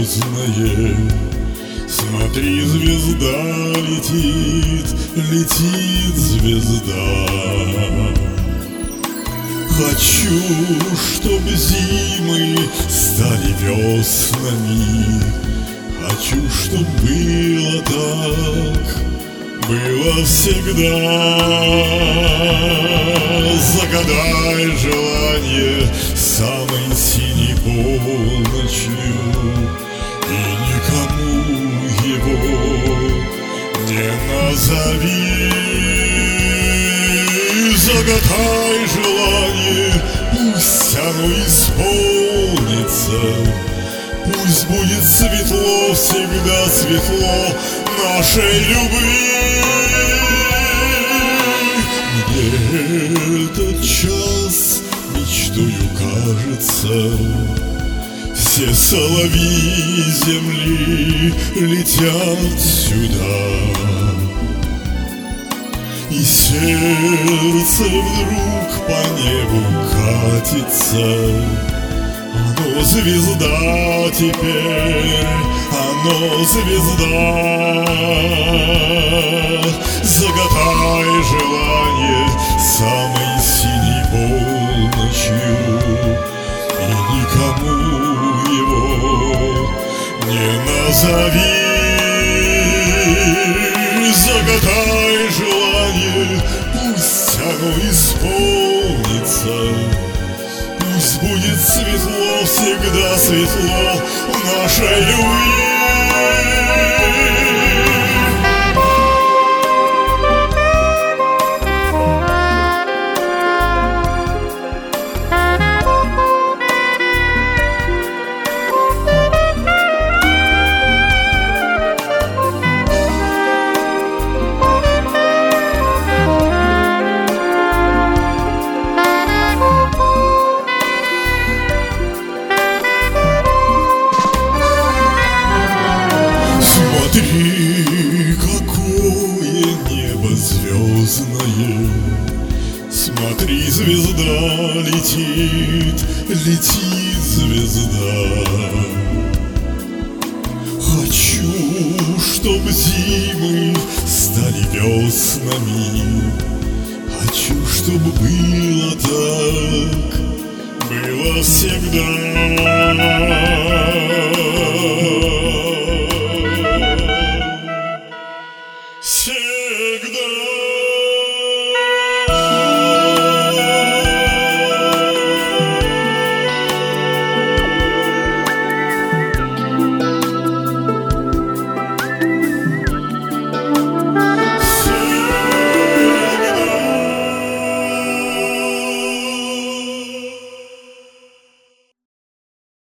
звездное. Смотри, звезда летит, летит звезда. Хочу, чтоб зимы стали веснами. Хочу, чтоб было так, было всегда. Загадай желание самой синей полночью, и никому его не назови. Загадай желание, пусть оно исполнится. Пусть будет светло, всегда светло нашей любви. Мне этот час мечтою кажется. Все соловьи земли летят сюда, и сердце вдруг по небу катится. Оно звезда теперь, оно звезда. Загадай желание самой синей полночью, и никому его не назови. Загадай желание, пусть оно исполнится. Пусть будет светло, всегда светло в нашей любви. Смотри, какое небо звездное. Смотри, звезда летит, летит звезда. Хочу, чтоб зимы стали веснами. Хочу, чтоб было так, было всегда. Всегда.